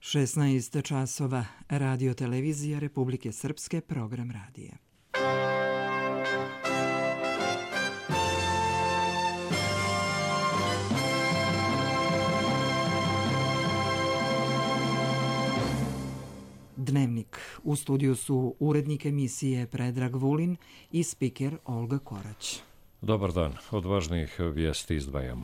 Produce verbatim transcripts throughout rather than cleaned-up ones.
šesnaest časova, Radio televizija Republike Srpske, program radija. Dnevnik. U studiju su urednik emisije Predrag Vulin i spiker Olga Korać. Dobar dan. Od važnijih vijesti izdvajamo.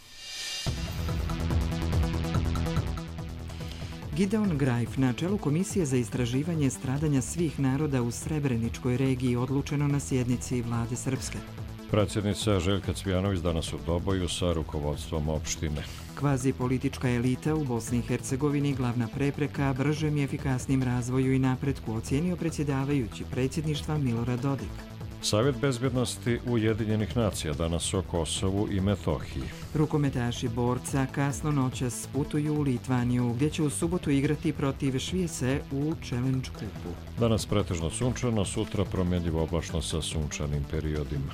Gideon Grajf, na čelu Komisije za istraživanje stradanja svih naroda u Srebreničkoj regiji, odlučeno na sjednici Vlade Srpske. Predsjednica Željka Cvijanović danas u Doboju sa rukovodstvom opštine. Kvazi politička elita u Bosni i Hercegovini glavna prepreka bržem i efikasnim razvoju i napretku, ocijenio predsjedavajući predsjedništva Milorad Dodik. Savjet bezbjednosti Ujedinjenih nacija danas o Kosovu i Metohiji. Rukometaši borca kasno noćas putuju u Litvaniju, gdje će u subotu igrati protiv Švice u Challenge kupu. Danas pretežno sunčano, sutra promjenjivo oblačno sa sunčanim periodima.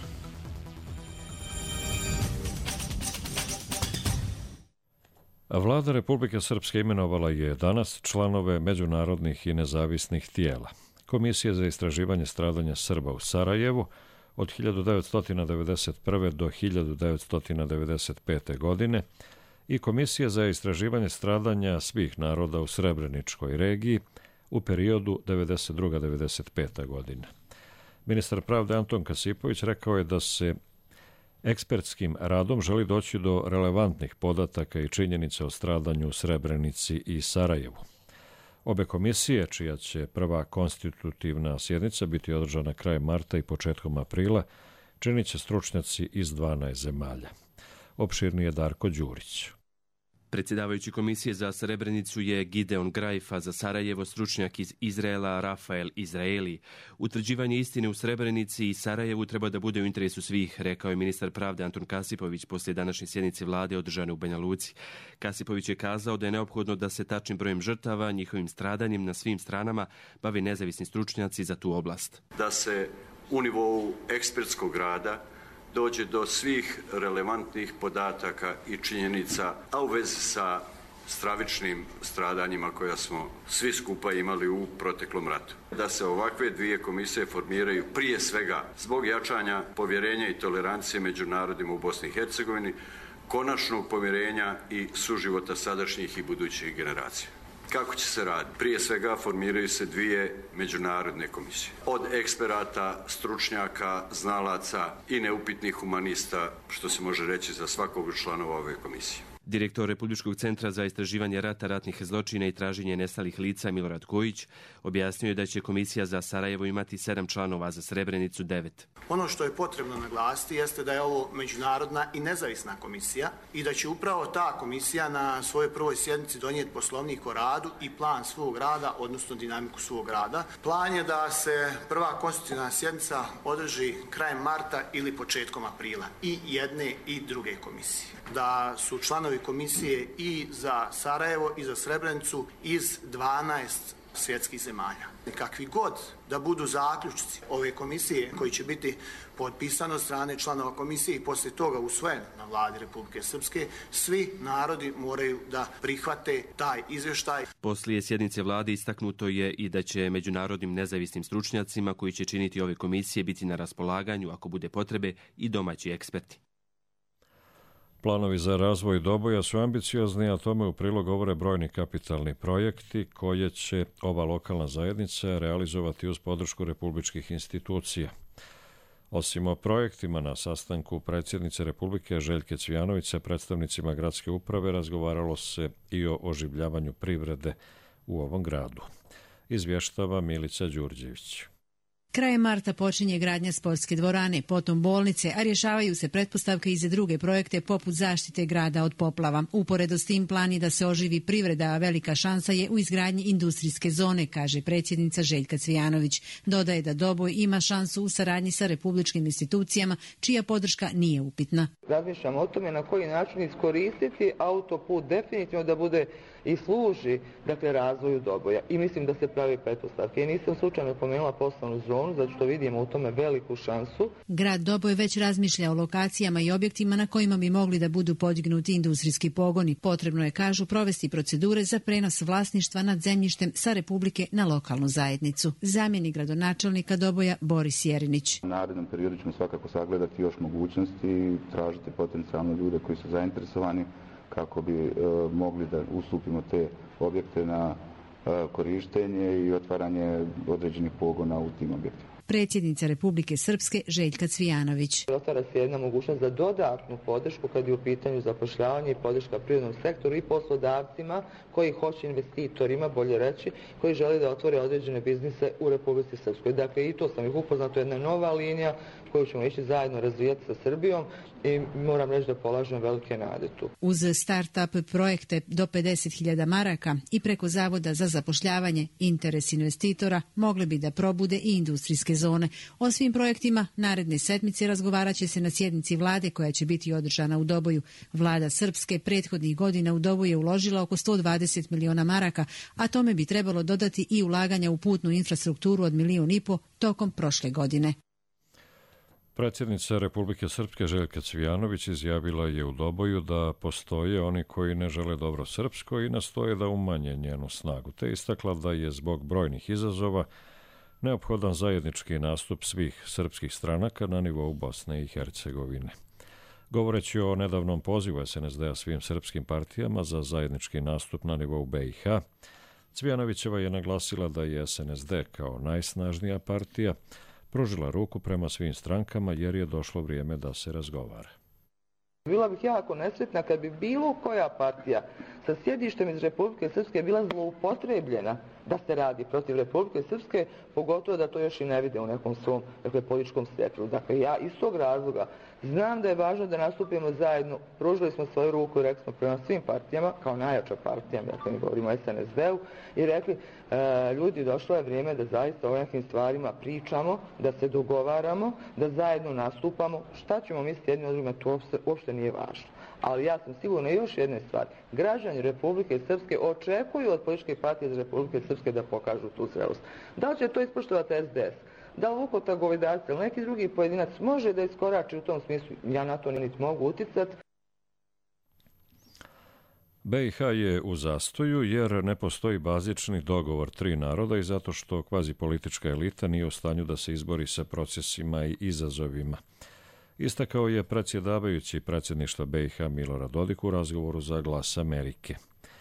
Vlada Republike Srpske imenovala je danas članove međunarodnih i nezavisnih tijela. Komisija za istraživanje stradanja Srba u Sarajevu od hiljadu devetsto devedeset prve. do hiljadu devetsto devedeset pete. godine i Komisija za istraživanje stradanja svih naroda u Srebreničkoj regiji u periodu devedeset druga do devedeset peta. godina. Ministar pravde Anton Kasipović rekao je da se ekspertskim radom želi doći do relevantnih podataka i činjenica o stradanju u Srebrenici i Sarajevu. Obe komisije, čija će prva konstitutivna sjednica biti održana krajem marta i početkom aprila, činit će stručnjaci iz dvanaest zemalja. Opširnije Darko Đurić. Predsjedavajući Komisije za Srebrenicu je Gideon Grajf, a za Sarajevo stručnjak iz Izraela Rafael Izraeli. Utvrđivanje istine u Srebrenici i Sarajevu treba da bude u interesu svih, rekao je ministar pravde Anton Kasipović poslije današnje sjednice vlade održane u Banja Luci. Kasipović je kazao da je neophodno da se tačnim brojem žrtava, njihovim stradanjem na svim stranama bave nezavisni stručnjaci za tu oblast. Da se u nivou ekspertskog rada dođe do svih relevantnih podataka i činjenica, a u vezi sa stravičnim stradanjima koja smo svi skupa imali u proteklom ratu. Da se ovakve dvije komisije formiraju prije svega zbog jačanja povjerenja i tolerancije među narodima u Bosni i Hercegovini, konačnog povjerenja i suživota sadašnjih i budućih generacija. Kako će se raditi? Prije svega formiraju se dvije međunarodne komisije. Od eksperata, stručnjaka, znalaca i neupitnih humanista, što se može reći za svakog članova ove komisije. Direktor Republičkog centra za istraživanje rata, ratnih zločina i traženje nestalih lica Milorad Kojić objasnio je da će Komisija za Sarajevo imati sedam članova, za Srebrenicu devet. Ono što je potrebno naglasiti jeste da je ovo međunarodna i nezavisna komisija i da će upravo ta komisija na svojoj prvoj sjednici donijeti poslovnik o radu i plan svog rada, odnosno dinamiku svog rada. Plan je da se prva konstitutivna sjednica održi krajem marta ili početkom aprila, i jedne i druge komisije. Da su članovi komisije i za Sarajevo i za Srebrenicu iz dvanaest svjetskih zemalja. Kakvi god da budu zaključci ove komisije koji će biti potpisani od strane članova komisije i poslije toga usvojen na vladi Republike Srpske, svi narodi moraju da prihvate taj izvještaj. Poslije sjednice vlade istaknuto je i da će međunarodnim nezavisnim stručnjacima koji će činiti ove komisije biti na raspolaganju, ako bude potrebe, i domaći eksperti. Planovi za razvoj Doboja su ambiciozni, a tome u prilog govore brojni kapitalni projekti koje će ova lokalna zajednica realizovati uz podršku republičkih institucija. Osim o projektima, na sastanku predsjednice Republike Željke Cvijanović sa predstavnicima gradske uprave razgovaralo se i o oživljavanju privrede u ovom gradu. Izvještava Milica Đurđević. Krajem marta počinje gradnja sportske dvorane, potom bolnice, a rješavaju se pretpostavke i za druge projekte poput zaštite grada od poplava. Uporedo s tim plan je da se oživi privreda, a velika šansa je u izgradnji industrijske zone, kaže predsjednica Željka Cvijanović. Dodaje da Doboj ima šansu u saradnji sa republičkim institucijama, čija podrška nije upitna. Razmišljamo o tome na koji način iskoristiti autoput definitivno da bude i služi, dakle, razvoju Doboja. I mislim da se pravi pretpostavke. I nisam slučajno pomenula poslovnu zonu. zonu, zato što vidimo u tome veliku šansu. Grad Doboj već razmišlja o lokacijama i objektima na kojima bi mogli da budu podignuti industrijski pogoni. Potrebno je, kažu, provesti procedure za prenos vlasništva nad zemljištem sa Republike na lokalnu zajednicu. Zamjenik gradonačelnika Doboja Boris Jerinić. U narednom periodu ćemo svakako sagledati još mogućnosti i tražiti potencijalno ljude koji su zainteresovani kako bi e, mogli da ustupimo te objekte na e, korištenje i otvaranje određenih pogona u tim objektima. Predsjednica Republike Srpske Željka Cvijanović. Otvara se jedna mogućnost za dodatnu podršku kad je u pitanju zapošljavanje i podrška prirodnom sektoru i poslodavcima koji hoće, investitorima, bolje reći, koji žele da otvore određene biznise u Republici Srpskoj. Dakle, i to sam ih upoznato, jedna nova linija koju ćemo ići zajedno razvijati sa Srbijom i moram reći da polažem velike nade tu. Uz start-up projekte do pedeset hiljada maraka i preko Zavoda za zapošljavanje interes investitora mogli bi da probude i industrijske zone. O svim projektima naredne sedmice razgovarat će se na sjednici vlade koja će biti održana u Doboju. Vlada Srpske prethodnih godina u Doboju je uložila oko sto dvadeset miliona maraka, a tome bi trebalo dodati i ulaganja u putnu infrastrukturu od milijun i po tokom prošle godine. Predsjednica Republike Srpske Željka Cvijanović izjavila je u Doboju da postoje oni koji ne žele dobro Srpskoj i nastoje da umanje njenu snagu, te istakla da je zbog brojnih izazova neophodan zajednički nastup svih srpskih stranaka na nivou Bosne i Hercegovine. Govoreći o nedavnom pozivu es en es de-a svim srpskim partijama za zajednički nastup na nivou be i ha, Cvijanovićeva je naglasila da je es en es de kao najsnažnija partija pružila ruku prema svim strankama jer je došlo vrijeme da se razgovara. Bila bih jako nesretna kad bi bilo koja partija sa sjedištem iz Republike Srpske bila zloupotrebljena da se radi protiv Republike Srpske, pogotovo da to još i ne vide u nekom svom, dakle, političkom spekru. Dakle, ja iz tog razloga znam da je važno da nastupimo zajedno, pružili smo svoju ruku i rekli smo prema svim partijama, kao najjača partija, dakle mi govorimo o es en es de-u, i rekli, e, ljudi, došlo je vrijeme da zaista o nekim stvarima pričamo, da se dogovaramo, da zajedno nastupamo. Šta ćemo misliti jedni od drugima, to uopšte, uopšte nije važno. Ali ja sam sigurna još jedne stvari. Građani Republike Srpske očekuju od političke partije iz Republike Srpske da pokažu tu zrelost. Da li će to ispoštovati es de es? Da li Vukota Govedac ili neki drugi pojedinac može da iskorači u tom smislu? Ja na to niti mogu uticati. be i ha je u zastoju jer ne postoji bazični dogovor tri naroda i zato što kvazi politička elita nije u stanju da se izbori sa procesima i izazovima. Istakao je predsjedavajući predsjedništva be i ha Milorad Dodik u razgovoru za Glas Amerike.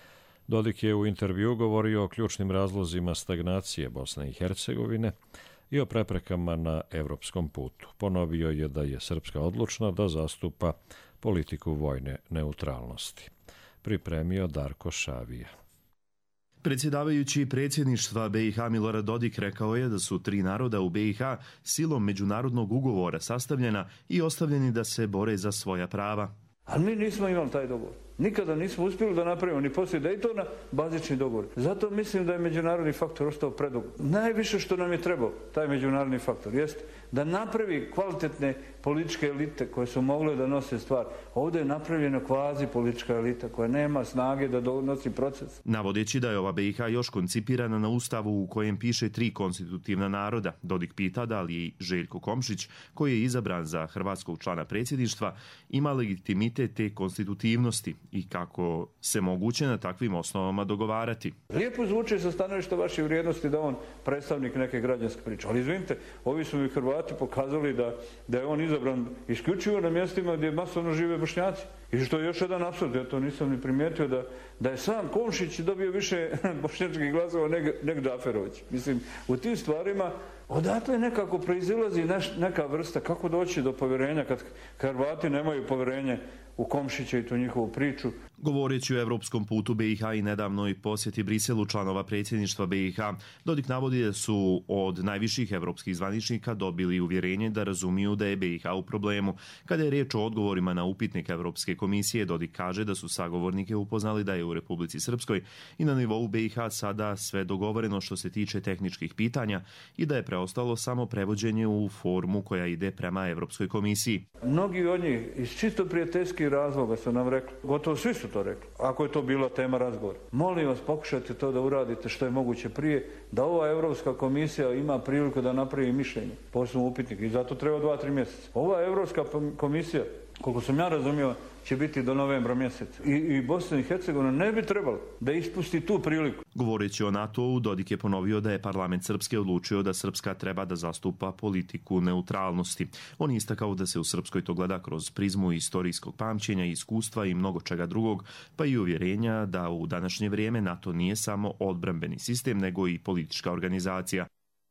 Dodik je u intervju govorio o ključnim razlozima stagnacije Bosne i Hercegovine i o preprekama na evropskom putu. Ponovio je da je Srpska odlučna da zastupa politiku vojne neutralnosti. Pripremio Darko Šavija. Predsjedavajući predsjedništva be i ha Milorad Dodik rekao je da su tri naroda u be i ha silom međunarodnog ugovora sastavljena i ostavljeni da se bore za svoja prava. Ali mi nismo imali taj dogovor. Nikada nismo uspjeli da napravimo ni poslije Daytona bazični dogovor. Zato mislim da je međunarodni faktor ostao predug. Najviše što nam je trebao taj međunarodni faktor jest da napravi kvalitetne političke elite koje su mogle da nose stvar. Ovdje je napravljena kvazi politička elita koja nema snage da donosi proces. Navodeći da je ova be i ha još koncipirana na ustavu u kojem piše tri konstitutivna naroda, Dodik pita da li je Željko Komšić, koji je izabran za hrvatskog člana predsjedništva, ima legitimitet te konstitutivnosti i kako se moguće na takvim osnovama dogovarati. Lijepo zvuči sa stanovišta vaše vrijednosti da on predstavnik neke građanske priče, ali izvinite, ovi su mi Hrvati pokazali da, da je on izabran isključivo na mjestima gdje masovno žive Bošnjaci. I što je još jedan apsurd, ja to nisam ni primijetio, da, da je sam Komšić dobio više bošnjačkih glasova nego nek Džaferović. Mislim, u tim stvarima odatle nekako proizilazi neš, neka vrsta kako doći do povjerenja kad Hrvati nemaju povjerenje u Komšića i tu njihovu priču. Govoreći o evropskom putu be i ha i nedavnoj posjeti Briselu članova predsjedništva be i ha, Dodik navodi da su od najviših evropskih zvaničnika dobili uvjerenje da razumiju da je be i ha u problemu. Kada je riječ o odgovorima na upitnik Evropske komisije, Dodik kaže da su sagovornike upoznali da je u Republici Srpskoj i na nivou be i ha sada sve dogovoreno što se tiče tehničkih pitanja i da je preostalo samo prevođenje u formu koja ide prema Evropskoj komisiji. Mnogi od njih iz čisto prijateljskih razloga su nam rekli, gotovo svi su to rekli. Ako je to bila tema razgovora. Molim vas, pokušajte to da uradite što je moguće prije, da ova Europska komisija ima priliku da napravi mišljenje, posebno upitnik, i zato treba dva, tri mjeseca. Ova Europska komisija, koliko sam ja razumio, će biti do novembra mjeseca. I, i Bosna i Hercegovina ne bi trebalo da ispusti tu priliku. Govoreći o NATO-u, Dodik je ponovio da je parlament Srpske odlučio da Srpska treba da zastupa politiku neutralnosti. On je istakao da se u Srpskoj to gleda kroz prizmu istorijskog pamćenja, iskustva i mnogo čega drugog, pa i uvjerenja da u današnje vrijeme NATO nije samo odbrambeni sistem, nego i politička organizacija.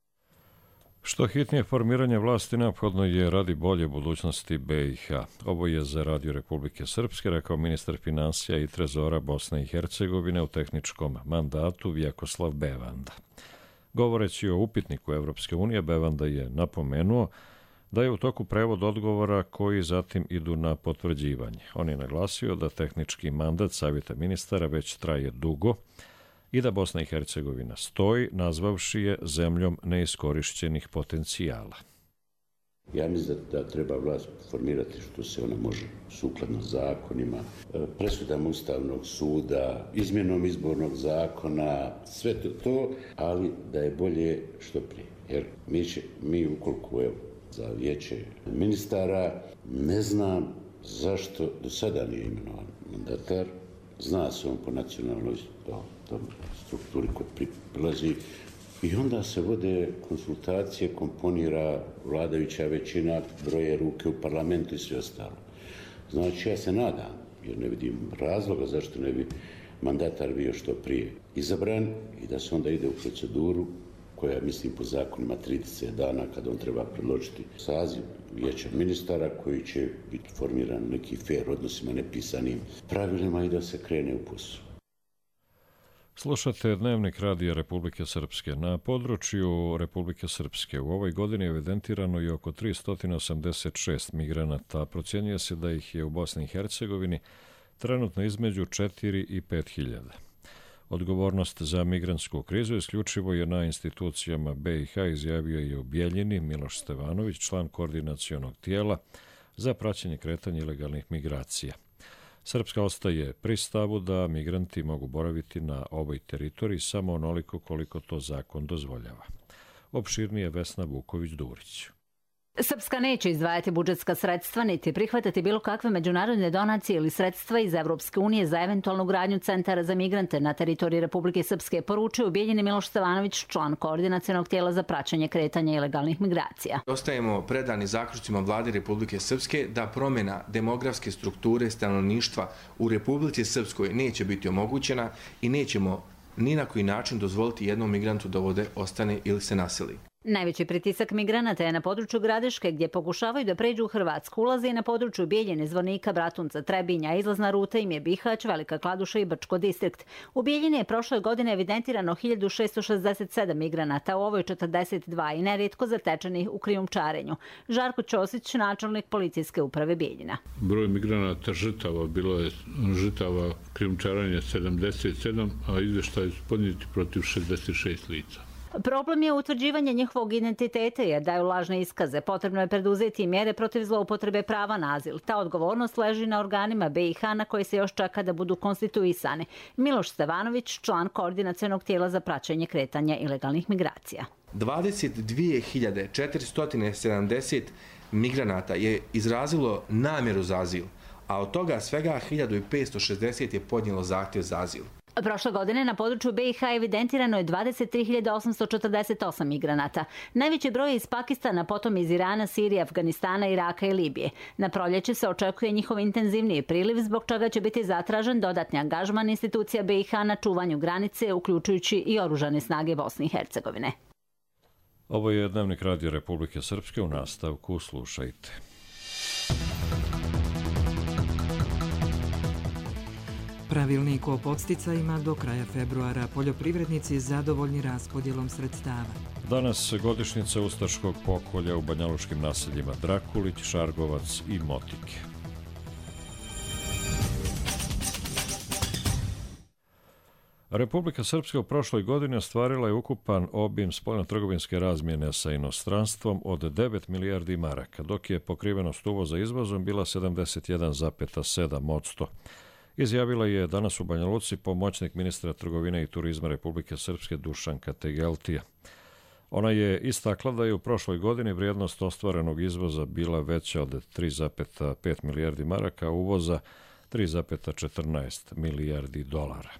Što hitnije formiranje vlasti neophodno je radi bolje budućnosti B i H. Ovo je za Radio Republike Srpske rekao ministar financija i trezora Bosne i Hercegovine u tehničkom mandatu Vjekoslav Bevanda. Govoreći o upitniku Evropske unije, Bevanda je napomenuo da je u toku prevod odgovora koji zatim idu na potvrđivanje. On je naglasio da tehnički mandat Savjeta ministara već traje dugo i da Bosna i Hercegovina stoji, nazvavši je zemljom neiskorišćenih potencijala. Ja mislim da, da treba vlast formirati što se ona može sukladno zakonima, presudama Ustavnog suda, izmjenom izbornog zakona, sve to, to, ali da je bolje što prije. Jer mi, će, mi ukoliko evo, za vijeće ministara ne znam zašto do sada nije imenovan mandatar. Zna se on po nacionalnoj strukturi kod prilazi i onda se vode konsultacije, komponira vladajuća većina, broje ruke u parlamentu i sve ostalo. Znači, ja se nadam, jer ne vidim razloga zašto ne bi mandatar bio što prije izabran i da se onda ide u proceduru koja, mislim, po zakonima trideset dana kada on treba predložiti saziv vijeća ministara koji će biti formiran neki fair odnosima, nepisanim pravilima i da se krene u posao. Slušate Dnevnik Radija Republike Srpske. Na području Republike Srpske u ovoj godini je evidentirano i oko tristo osamdeset šest migranata. Procjenjuje se da ih je u Bosni i Hercegovini trenutno između četiri i pet hiljada. Odgovornost za migrantsku krizu isključivo je na institucijama B i H, izjavio je u Bijeljini Miloš Stevanović, član koordinacionog tijela za praćenje kretanja ilegalnih migracija. Srpska ostaje pri stavu da migranti mogu boraviti na ovoj teritoriji samo onoliko koliko to zakon dozvoljava. Opširnije Vesna Vuković-Durić. Srpska neće izdvajati budžetska sredstva niti prihvatiti bilo kakve međunarodne donacije ili sredstva iz Evropske unije za eventualnu gradnju centara za migrante na teritoriji Republike Srpske, poručio u Bijeljini Miloš Stevanović, član koordinacionog tijela za praćenje kretanja ilegalnih migracija. Ostajemo predani zaključcima vlade Republike Srpske da promjena demografske strukture stanovništva u Republici Srpskoj neće biti omogućena i nećemo ni na koji način dozvoliti jednom migrantu da ovdje ostane ili se naseli. Najveći pritisak migranata je na području Gradiške, gdje pokušavaju da pređu u Hrvatsku. Ulaze i na području Bijeljine, Zvornika, Bratunca, Trebinja. Izlazna ruta im je Bihać, Velika Kladuša i Brčko distrikt. U Bijeljini je prošle godine evidentirano hiljadu šesto šezdeset sedam migranata, u ovoj četrdeset dva i nerijetko zatečenih u krijumčarenju. Žarko Ćosić, načelnik policijske uprave Bijeljina. Broj migranata žrtava, bilo je žrtava krijumčarenja sedamdeset sedam, a izvještaj su podnijeti protiv šezdeset šest lica. Problem je utvrđivanje njihovog identiteta jer daju lažne iskaze. Potrebno je preduzeti mjere protiv zloupotrebe prava na azil. Ta odgovornost leži na organima B i H na koje se još čeka da budu konstituisane. Miloš Stevanović, član koordinacionog tijela za praćenje kretanja ilegalnih migracija. dvadeset dvije hiljade četiristo sedamdeset migranata je izrazilo namjeru za azil, a od toga svega hiljadu petsto šezdeset je podnijelo zahtjev za azil. Prošle godine na području B i H evidentirano je dvadeset tri hiljade osamsto četrdeset osam migranata. Najveći broj je iz Pakistana, potom iz Irana, Sirije, Afganistana, Iraka i Libije. Na proljeće se očekuje njihov intenzivniji priliv, zbog čega će biti zatražen dodatni angažman institucija B i H na čuvanju granice, uključujući i oružane snage Bosne i Hercegovine. Ovo je Dnevnik Radija Republike Srpske, u nastavku slušajte. Pravilnik o podsticajima do kraja februara, poljoprivrednici zadovoljni raspodjelom sredstava. Danas godišnjica ustaškog pokolja u banjalučkim naseljima Drakulić, Šargovac i Motike. Republika Srpska u prošloj godini ostvarila je ukupan obim spoljnotrgovinske razmjene sa inostranstvom od devet milijardi maraka, dok je pokrivenost uvoza izvozom bila sedamdeset jedan zarez sedam posto. izjavila je danas u Banja Luci pomoćnik ministra trgovine i turizma Republike Srpske Dušanka Tegeltija. Ona je istakla da je u prošloj godini vrijednost ostvarenog izvoza bila veća od tri zarez pet milijardi maraka, a uvoza tri zarez četrnaest milijardi dolara.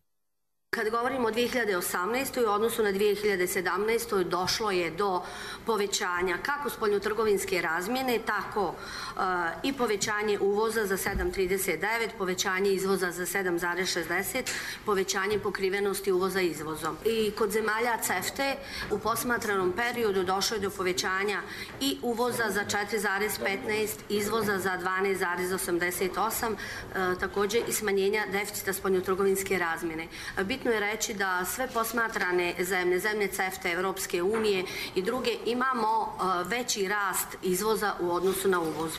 Kad govorimo o dvije hiljade osamnaestoj. u odnosu na dvije hiljade sedamnaestu. došlo je do povećanja kako spoljnotrgovinske razmjene, tako uh, i povećanje uvoza za sedam zarez trideset devet, povećanje izvoza za sedam zarez šezdeset, povećanje pokrivenosti uvoza izvozom. I kod zemalja C E F T-e u posmatranom periodu došlo je do povećanja i uvoza za četiri zarez petnaest, izvoza za dvanaest zarez osamdeset osam, uh, također i smanjenja deficita spoljnotrgovinske razmjene. Bitno je reći da sve posmatrane zemlje, zemlje C E F T E, Evropske unije i druge, imamo veći rast izvoza u odnosu na uvoz.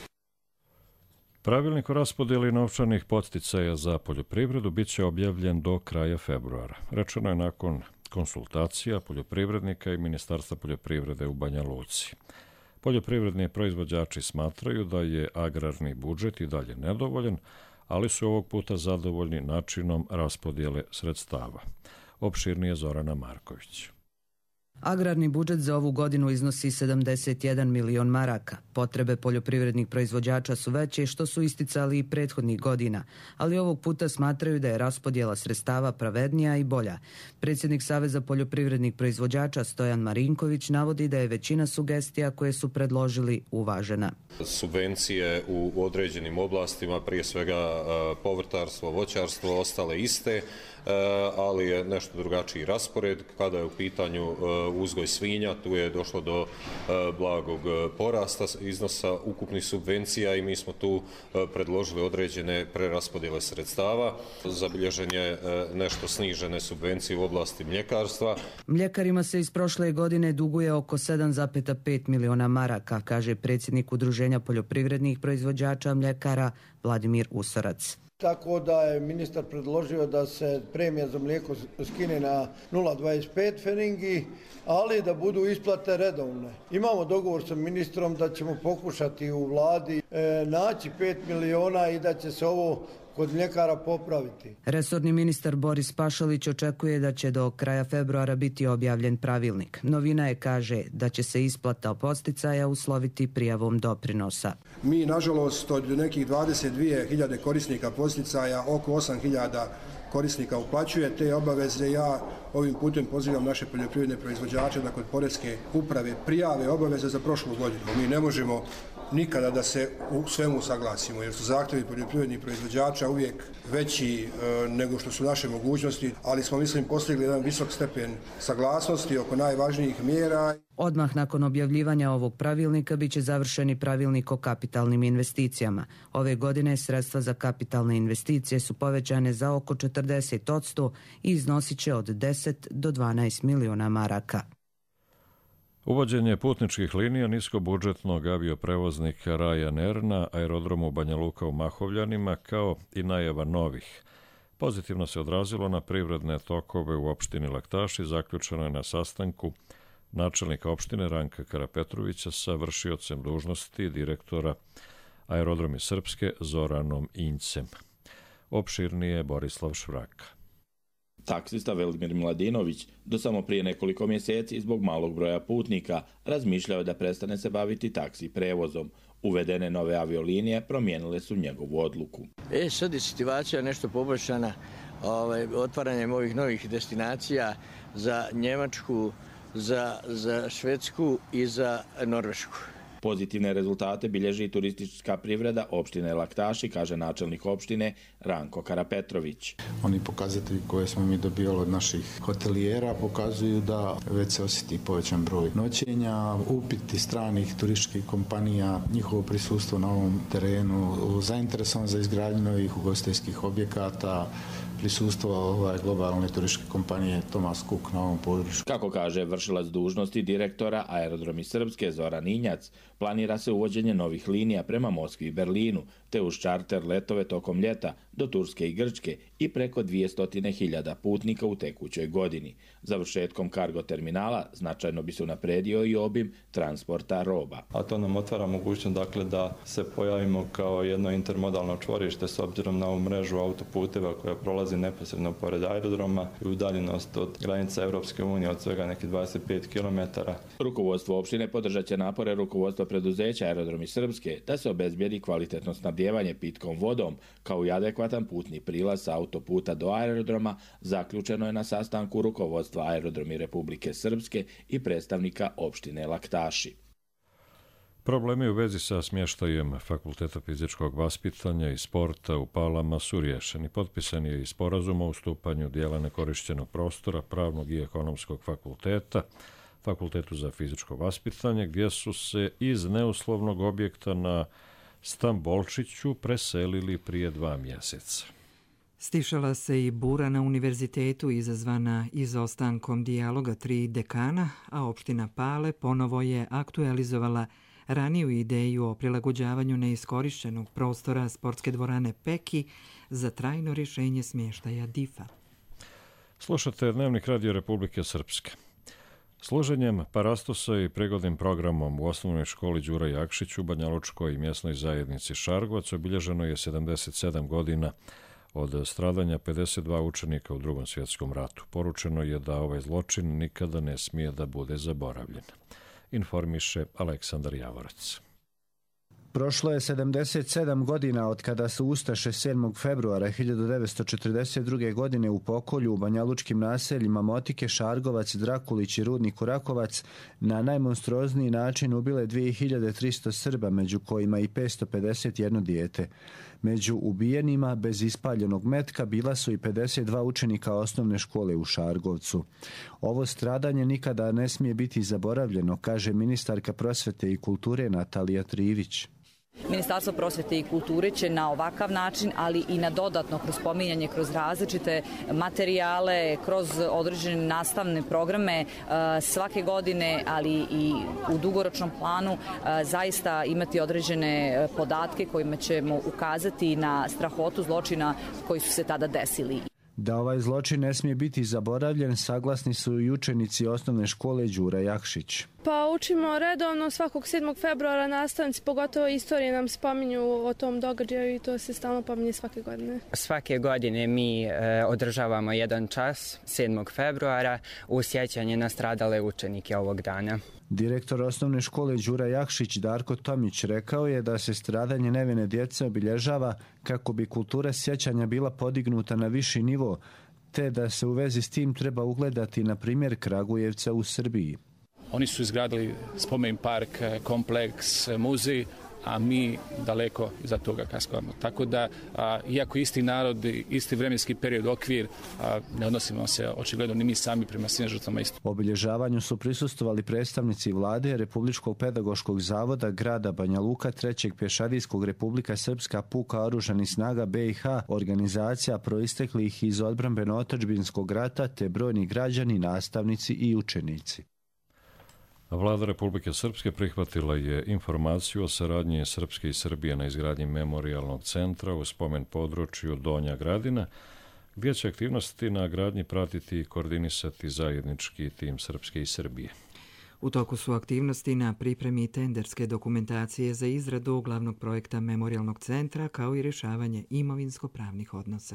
Pravilnik o raspodjeli novčanih podsticaja za poljoprivredu bit će objavljen do kraja februara. Rečeno je nakon konsultacija poljoprivrednika i Ministarstva poljoprivrede u Banja Luci. Poljoprivredni proizvođači smatraju da je agrarni budžet i dalje nedovoljan, ali su ovog puta zadovoljni načinom raspodjele sredstava. Opširnije Zorana Marković. Agrarni budžet za ovu godinu iznosi sedamdeset jedan milion maraka. Potrebe poljoprivrednih proizvođača su veće, što su isticali i prethodnih godina, ali ovog puta smatraju da je raspodjela sredstava pravednija i bolja. Predsjednik Saveza poljoprivrednih proizvođača Stojan Marinković navodi da je većina sugestija koje su predložili uvažena. Subvencije u određenim oblastima, prije svega povrtarstvo, voćarstvo, ostale iste, ali je nešto drugačiji raspored. Kada je u pitanju uzgoj svinja, tu je došlo do blagog porasta iznosa ukupnih subvencija i mi smo tu predložili određene preraspodjele sredstava. Zabilježen je nešto snižene subvencije u oblasti mljekarstva. Mljekarima se iz prošle godine duguje oko sedam zarez pet miliona maraka, kaže predsjednik Udruženja poljoprivrednih proizvođača mljekara Vladimir Usorac. Tako da je ministar predložio da se premija za mlijeko skine na nula zarez dvadeset pet feningi, ali da budu isplate redovne. Imamo dogovor sa ministrom da ćemo pokušati u vladi e, naći pet miliona i da će se ovo kod mljekara popraviti. Resorni ministar Boris Pašalić očekuje da će do kraja februara biti objavljen pravilnik. Novina je, kaže, da će se isplata podsticaja usloviti prijavom doprinosa. Mi, nažalost, od nekih dvadeset dvije hiljade korisnika podsticaja oko osam hiljada korisnika uplaćuje te obaveze. Ja ovim putem pozivam naše poljoprivredne proizvođače da kod poreske uprave prijave obaveze za prošlu godinu. Mi ne možemo nikada da se u svemu saglasimo, jer su zahtjevi poljoprivrednih proizvođača uvijek veći e, nego što su naše mogućnosti, ali smo, mislim, postigli jedan visok stepen saglasnosti oko najvažnijih mjera. Odmah nakon objavljivanja ovog pravilnika biće završeni pravilnik o kapitalnim investicijama. Ove godine sredstva za kapitalne investicije su povećane za oko četrdeset posto i iznosit će od deset do dvanaest miliona maraka. Uvođenje putničkih linija niskobudžetnog avioprevoznika Ryanair na aerodromu Banja Luka u Mahovljanima, kao i najava novih, pozitivno se odrazilo na privredne tokove u opštini Laktaši. Zaključeno je na sastanku načelnika opštine Ranka Karapetrovića sa vršiocem dužnosti direktora Aerodromi Srpske Zoranom Injcem. Opširnije Borislav Švraka. Taksista Velimir Mladinović do samo prije nekoliko mjeseci zbog malog broja putnika razmišljao je da prestane se baviti taksi prevozom. Uvedene nove aviolinije promijenile su njegovu odluku. E, sad je situacija nešto poboljšana ovaj, otvaranjem ovih novih destinacija za Njemačku, za, za Švedsku i za Norvešku. Pozitivne rezultate bilježi turistička privreda opštine Laktaši, kaže načelnik opštine Ranko Karapetrović. Oni pokazatelji koje smo mi dobijali od naših hotelijera pokazuju da već se osjeti povećan broj noćenja, upiti stranih turističkih kompanija, njihovo prisustvo na ovom terenu, zainteresovan za izgradnju novih ugostiteljskih objekata, prisustvo ovaj, globalne turističke kompanije Thomas Cook na ovom području. Kako kaže vršilac dužnosti direktora Aerodromi Srpske Zoran Injac, planira se uvođenje novih linija prema Moskvi i Berlinu, te uz čarter letove tokom ljeta do Turske i Grčke i preko dvjesto hiljada putnika u tekućoj godini. Završetkom kargo terminala značajno bi se unapredio i obim transporta roba. A to nam otvara mogućnost dakle, da se pojavimo kao jedno intermodalno čvorište s obzirom na ovu mrežu autoputeva koja prolazi neposredno pored aerodroma i udaljenost od granica Europske unije od svega nekih dvadeset pet kilometara. Rukovodstvo opštine podržat će napore rukovodstva preduzeća Aerodromi Srpske da se obezbijedi kvalitetno snabdijevanje pitkom vodom kao i adekvatan putni prilaz sa autoputa do aerodroma, zaključeno je na sastanku rukovodstva Aerodromi Republike Srpske i predstavnika opštine Laktaši. Problemi u vezi sa smještajem Fakulteta fizičkog vaspitanja i sporta u Palama su riješeni. Potpisan je i sporazum o ustupanju dijela nekorišćenog prostora Pravnog i ekonomskog fakulteta Fakultetu za fizičko vaspitanje, gdje su se iz neuslovnog objekta na Stambolčiću preselili prije dva mjeseca. Stišala se i bura na univerzitetu izazvana izostankom dijaloga tri dekana, a opština Pale ponovo je aktualizovala raniju ideju o prilagođavanju neiskorišćenog prostora sportske dvorane Peki za trajno rješenje smještaja D I F-a. Slušate Dnevnik Radio Republike Srpske. Služenjem parastosa i prigodnim programom u osnovnoj školi Đura Jakšić u Banjalučkoj mjesnoj zajednici Šargovac obilježeno je sedamdeset sedam godina od stradanja pedeset dva učenika u Drugom svjetskom ratu. Poručeno je da ovaj zločin nikada ne smije da bude zaboravljen. Informiše Aleksandar Javorac. Prošlo je sedamdeset sedam godina od kada su ustaše sedmog februara hiljadu devetsto četrdeset druge. godine u pokolju u banjalučkim naseljima Motike, Šargovac, Drakulić i Rudniku Rakovac na najmonstruozniji način ubile dvije hiljade tristo Srba, među kojima i petsto pedeset jedno dijete. Među ubijenima bez ispaljenog metka bila su i pedeset dva učenika osnovne škole u Šargovcu. Ovo stradanje nikada ne smije biti zaboravljeno, kaže ministarka prosvete i kulture Natalija Trivić. Ministarstvo prosvete i kulture će na ovakav način, ali i na dodatno kroz spominjanje, kroz različite materijale, kroz određene nastavne programe svake godine, ali i u dugoročnom planu zaista imati određene podatke kojima ćemo ukazati na strahotu zločina koji su se tada desili. Da ovaj zločin ne smije biti zaboravljen, saglasni su i učenici osnovne škole Đura Jakšić. Pa učimo redovno, svakog sedmog februara nastavnici, pogotovo istorije, nam spominju o tom događaju i to se stalno pominje svake godine. Svake godine mi e, održavamo jedan čas sedmog februara u sjećanje na stradale učenike ovog dana. Direktor osnovne škole Đura Jakšić Darko Tomić rekao je da se stradanje nevine djece obilježava kako bi kultura sjećanja bila podignuta na viši nivo, te da se u vezi s tim treba ugledati na primjer Kragujevca u Srbiji. Oni su izgradili spomen park, kompleks, muzej, a mi daleko iza toga kaskamo. Tako da, a, iako isti narod, isti vremenski period, okvir, a, ne odnosimo se očigledno ni mi sami prema svim žrtvama isto. Obilježavanju su prisustvovali predstavnici vlade, Republičkog pedagoškog zavoda, grada Banja Luka, trećeg pješadijskog Republika Srpska, puka oružanih snaga B i H, organizacija proisteklih iz odbrambeno-otadžbinskog rata, te brojni građani, nastavnici i učenici. Vlada Republike Srpske prihvatila je informaciju o saradnji Srpske i Srbije na izgradnji memorijalnog centra u spomen području Donja Gradina, gdje će aktivnosti na gradnji pratiti i koordinisati zajednički tim Srpske i Srbije. U toku su aktivnosti na pripremi tenderske dokumentacije za izradu glavnog projekta memorijalnog centra, kao i rješavanje imovinsko-pravnih odnosa.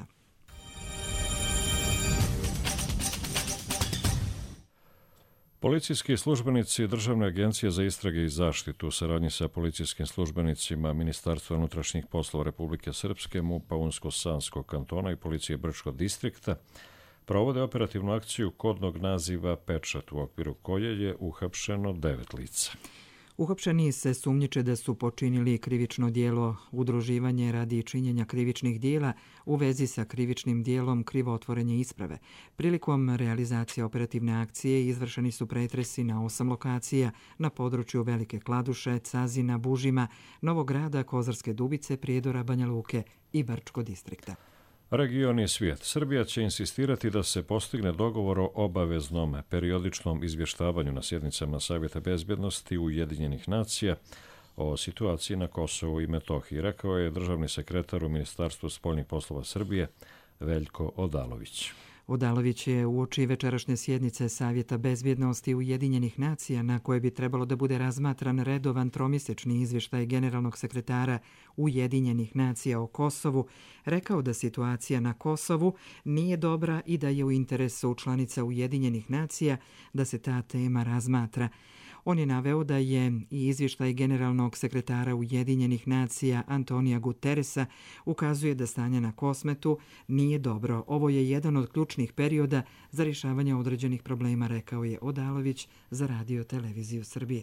Policijski službenici Državne agencije za istrage i zaštitu u saradnji sa policijskim službenicima Ministarstva unutrašnjih poslova Republike Srpske, MUP-a Unsko-Sanskog kantona i policije Brčkog distrikta provode operativnu akciju kodnog naziva Pečat, u okviru koje je uhapšeno devet lica. Uhapšeni se sumnjiče da su počinili krivično dijelo udruživanje radi činjenja krivičnih dijela u vezi sa krivičnim dijelom krivotvorenje isprave. Prilikom realizacije operativne akcije izvršeni su pretresi na osam lokacija na području Velike Kladuše, Cazina, Bužima, Novog Grada, Kozarske Dubice, Prijedora, Banja Luke i Brčkog distrikta. Region i svijet. Srbija će insistirati da se postigne dogovor o obaveznom periodičnom izvještavanju na sjednicama Savjeta bezbjednosti Ujedinjenih nacija o situaciji na Kosovu i Metohiji, rekao je državni sekretar u Ministarstvu spoljnih poslova Srbije Veljko Odalović. Odalović je uoči večerašnje sjednice Savjeta bezbjednosti Ujedinjenih nacija, na koje bi trebalo da bude razmatran redovan tromjesečni izvještaj generalnog sekretara Ujedinjenih nacija o Kosovu, rekao da situacija na Kosovu nije dobra i da je u interesu članica Ujedinjenih nacija da se ta tema razmatra. On je naveo da je i izvještaj generalnog sekretara Ujedinjenih nacija Antonija Guterresa ukazuje da stanje na Kosmetu nije dobro. Ovo je jedan od ključnih perioda za rješavanje određenih problema, rekao je Odalović za Radio televiziju Srbije.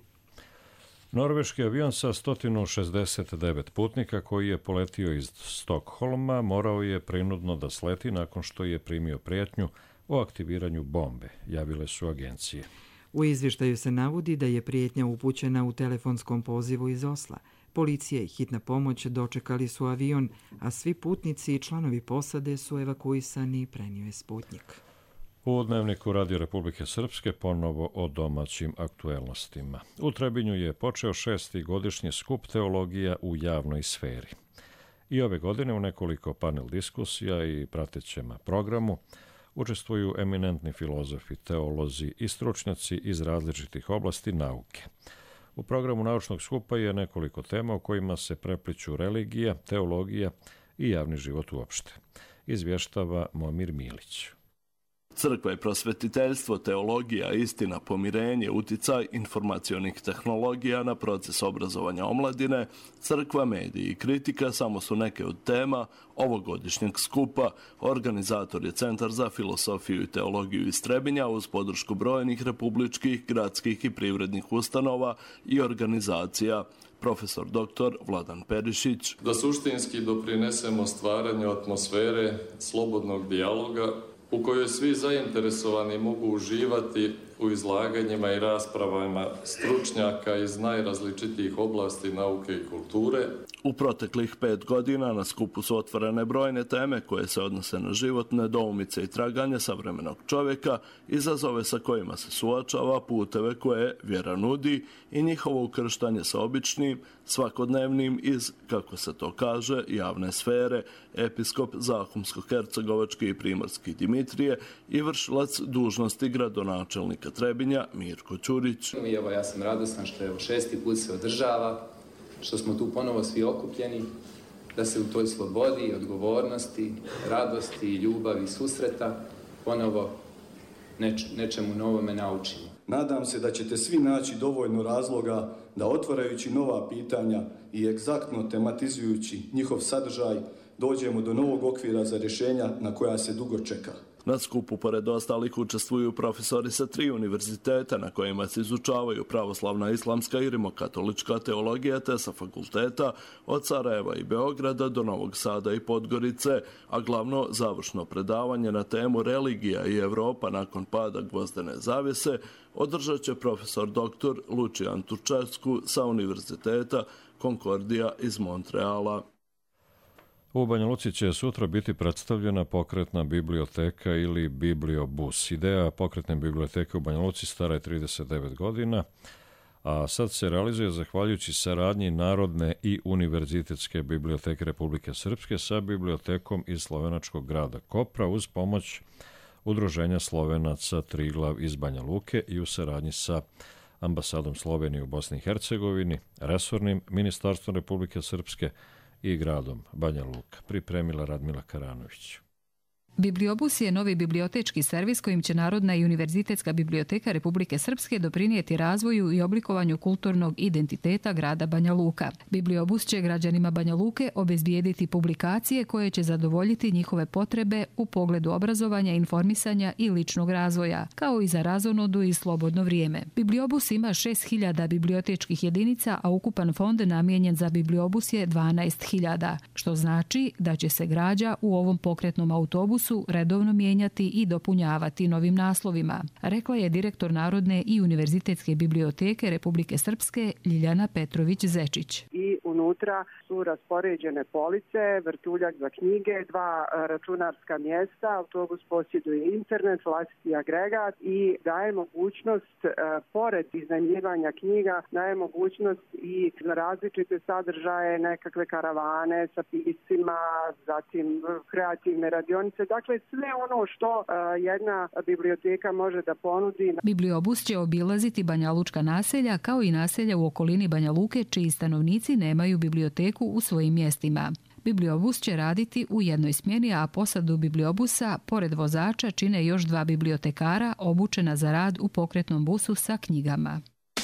Norveški avion sa sto šezdeset devet putnika koji je poletio iz Stokholma morao je prinudno da sleti nakon što je primio prijetnju o aktiviranju bombe, javile su agencije. U izvještaju se navodi da je prijetnja upućena u telefonskom pozivu iz Osla. Policija i hitna pomoć dočekali su avion, a svi putnici i članovi posade su evakuisani, prenio je Sputnjik. U Dnevniku Radio Republike Srpske ponovo o domaćim aktuelnostima. U Trebinju je počeo šesti godišnji skup teologija u javnoj sferi. I ove godine u nekoliko panel diskusija i pratećem programu učestvuju eminentni filozofi, teolozi i stručnjaci iz različitih oblasti nauke. U programu naučnog skupa je nekoliko tema u kojima se prepliću religija, teologija i javni život uopšte. Izvještava Momir Milić. Crkva i prosvetiteljstvo, teologija, istina, pomirenje, uticaj informacionih tehnologija na proces obrazovanja omladine, crkva, mediji i kritika samo su neke od tema ovogodišnjeg skupa. Organizator je Centar za filosofiju i teologiju iz Trebinja uz podršku brojnih republičkih, gradskih i privrednih ustanova i organizacija. Profesor doktor Vladan Perišić. Da suštinski doprinesemo stvaranju atmosfere slobodnog dijaloga u kojoj svi zainteresovani mogu uživati u izlaganjima i raspravama stručnjaka iz najrazličitijih oblasti nauke i kulture. U proteklih pet godina na skupu su otvorene brojne teme koje se odnose na život, nedoumice i traganje savremenog čovjeka, izazove sa kojima se suočava, puteve koje vjera nudi i njihovo ukrštanje sa običnim, svakodnevnim iz, kako se to kaže, javne sfere, episkop Zahumsko-Hercegovački i Primorski Dimitrije i vršilac dužnosti gradonačelnika Trebinja Mirko Ćurić. I evo, ja sam radostan što je u šesti put se održava, što smo tu ponovo svi okupljeni, da se u toj slobodi, odgovornosti, radosti, ljubavi, susreta ponovo neč, nečemu novome naučimo. Nadam se da ćete svi naći dovoljno razloga da otvarajući nova pitanja i egzaktno tematizujući njihov sadržaj dođemo do novog okvira za rješenja na koja se dugo čeka. Na skupu, pored ostalih, učestvuju profesori sa tri univerziteta na kojima se izučavaju pravoslavna, islamska i rimokatolička teologija, te sa fakulteta od Sarajeva i Beograda do Novog Sada i Podgorice, a glavno završno predavanje na temu religija i Evropa nakon pada gvozdene zavjese održat će profesor doktor Lučijan Turčesku sa univerziteta Konkordija iz Montreala. U Banja Luci će sutra biti predstavljena pokretna biblioteka ili bibliobus. Ideja pokretne biblioteke u Banja Luci stara je trideset devet godina, a sad se realizuje zahvaljujući saradnji Narodne i univerzitetske biblioteke Republike Srpske sa bibliotekom iz slovenačkog grada Kopra uz pomoć Udruženja Slovenaca Triglav iz Banja Luke i u saradnji sa ambasadom Slovenije u Bosni i Hercegovini, resornim ministarstvom Republike Srpske i gradom Banja Luka, pripremila Radmila Karanović. Bibliobus je novi bibliotečki servis kojim će Narodna i univerzitetska biblioteka Republike Srpske doprinijeti razvoju i oblikovanju kulturnog identiteta grada Banja Luka. Bibliobus će građanima Banja Luke obezbijediti publikacije koje će zadovoljiti njihove potrebe u pogledu obrazovanja, informisanja i ličnog razvoja, kao i za razonodu i slobodno vrijeme. Bibliobus ima šest hiljada bibliotečkih jedinica, a ukupan fond namijenjen za bibliobus je dvanaest hiljada, što znači da će se građa u ovom pokretnom autobusu su redovno mijenjati i dopunjavati novim naslovima, rekla je direktor Narodne i Univerzitetske biblioteke Republike Srpske Ljiljana Petrović-Zečić. I unutra su raspoređene police, vrtuljak za knjige, dva računarska mjesta, autobus posjeduje internet, vlastiti agregat i daje mogućnost, pored iznajmljivanja knjiga, daje mogućnost i za različite sadržaje, nekakve karavane sa piscima, zatim kreativne radionice. Dakle, sve ono što jedna biblioteka može da ponudi. Bibliobus će obilaziti banjalučka naselja kao i naselja u okolini Banja Luke čiji stanovnici nemaju biblioteku u svojim mjestima. Bibliobus će raditi u jednoj smjeni, a posadu bibliobusa, pored vozača, čine još dva bibliotekara obučena za rad u pokretnom busu sa knjigama.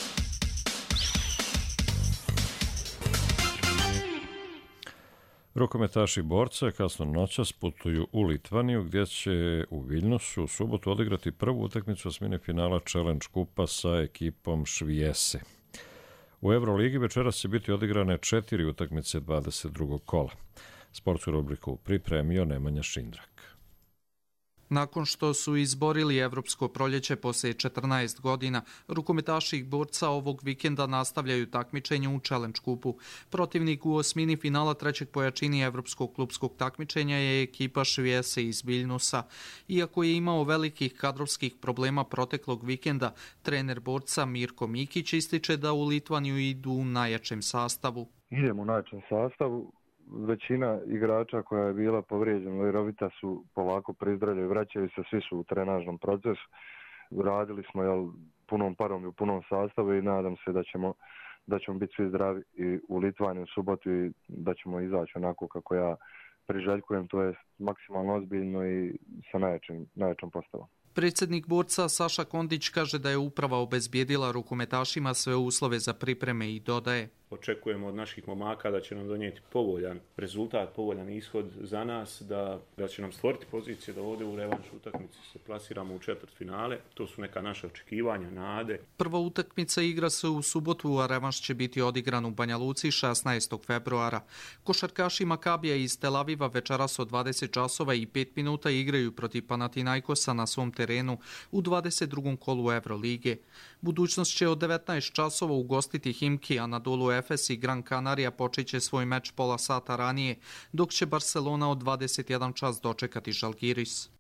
Rukometaši borca kasno noćas putuju u Litvaniju gdje će u Viljnusu u subotu odigrati prvu utakmicu osmine finala Challenge kupa sa ekipom Švijese. U Euroligi večeras će biti odigrane četiri utakmice dvadeset drugog kola. Sportsku rubriku pripremio Nemanja Šindrak. Nakon što su izborili Evropsko proljeće poslije četrnaest godina, rukometaši borca ovog vikenda nastavljaju takmičenje u Challenge kupu. Protivnik u osmini finala trećeg po jačini Evropskog klupskog takmičenja je ekipa Švijese iz Viljnusa. Iako je imao velikih kadrovskih problema proteklog vikenda, trener borca Mirko Mikić ističe da u Litvaniju idu u najjačem sastavu. Idemo u najjačem sastavu. Većina igrača koja je bila povrijeđena ili rovita su polako prizdravljaju, vraćaju se, svi su u trenažnom procesu. Radili smo jel, punom parom i u punom sastavu i nadam se da ćemo, da ćemo biti svi zdravi i u Litvaniji u subotu i da ćemo izaći onako kako ja priželjkujem, to je maksimalno ozbiljno i sa najjačim, najjačom postavom. Predsjednik borca Saša Kondić kaže da je uprava obezbijedila rukometašima sve uslove za pripreme i dodaje. Očekujemo od naših momaka da će nam donijeti povoljan rezultat, povoljan ishod za nas, da, da će nam stvoriti pozicije da ovdje u revanš utakmici se plasiramo u četvrtfinale. To su neka naša očekivanja, nade. Prva utakmica igra se u subotu, a revanš će biti odigran u Banja Luci šesnaestog februara. Košarkaši Makabija iz Tel Aviva večeras od dvadeset časova i pet minuta igraju protiv Panathinaikosa na svom terenu u dvadeset drugom kolu Evrolige. Budućnost će od devetnaest časova ugostiti Himki, Anadolu Efes i Gran Canaria počeće svoj meč pola sata ranije, dok će Barcelona od dvadeset jedan čas dočekati Žalgiris.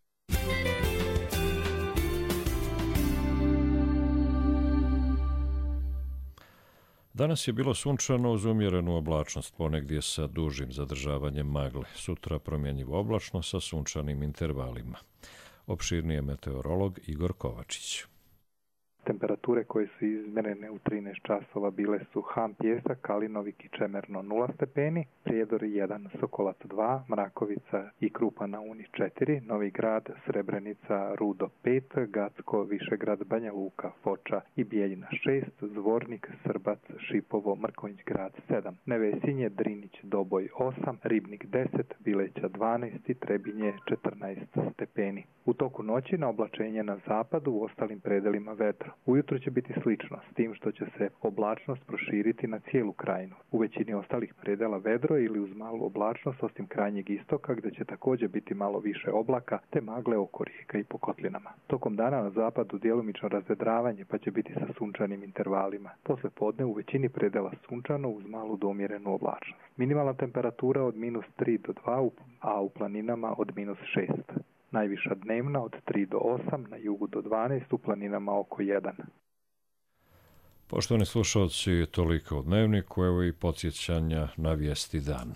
Danas je bilo sunčano uz umjerenu oblačnost, ponegdje sa dužim zadržavanjem magle. Sutra promjenjivo oblačno sa sunčanim intervalima. Opširnije meteorolog Igor Kovačić. Temperature koje su izmjerene u trinaest časova bile su Ham Pjesak, Kalinovik i Čemerno nula stepeni, Prijedor jedan, Sokolac dva, Mrakovica i Krupa na Uni četiri, Novi Grad, Srebrenica, Rudo pet, Gacko, Višegrad, Banja Luka, Foča i Bijeljina šest, Zvornik, Srbac, Šipovo, Mrkonjić Grad sedam, Nevesinje, Drinić, Doboj osam, Ribnik deset, Bileća dvanaest i Trebinje četrnaest stepeni. U toku noći na oblačenje na zapadu u ostalim predelima vedro. Ujutro će biti slično, s tim što će se oblačnost proširiti na cijelu krajinu. U većini ostalih predela vedro ili uz malu oblačnost osim krajnjeg istoka gdje će također biti malo više oblaka te magle oko rijeka i po kotlinama. Tokom dana na zapadu djelomično razvedravanje pa će biti sa sunčanim intervalima. Posle podne u većini predela sunčano uz malu do umjerenu oblačnost. Minimalna temperatura od minus tri do dva, a u planinama od minus šest. Najviša dnevna od tri do osam, na jugu do dvanaest, u planinama oko jedan. Poštovani slušalci, toliko u Dnevniku, evo i podsjećanja na vijesti dana.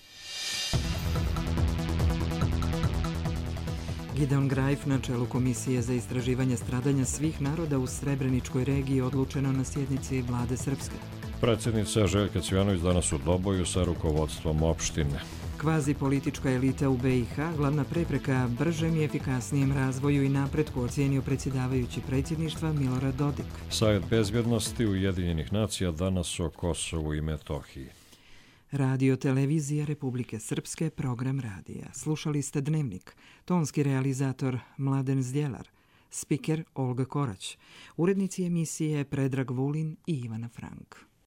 Gideon Grajf na čelu Komisije za istraživanje stradanja svih naroda u Srebreničkoj regiji odlučeno na sjednici Vlade Srpske. Predsjednica Željka Cvijanović danas u Doboju sa rukovodstvom opštine. Kvazi politička elita u be i ha, glavna prepreka bržem i efikasnijem razvoju i napretku, ocijenio predsjedavajući predsjedništva Milorad Dodik. Savjet bezbjednosti Ujedinjenih nacija danas o Kosovu i Metohiji. Radio Televizija Republike Srpske, program radija. Slušali ste Dnevnik. Tonski realizator Mladen Zdjelar. Spiker Olga Korać. Urednici emisije Predrag Vulin i Ivana Frank.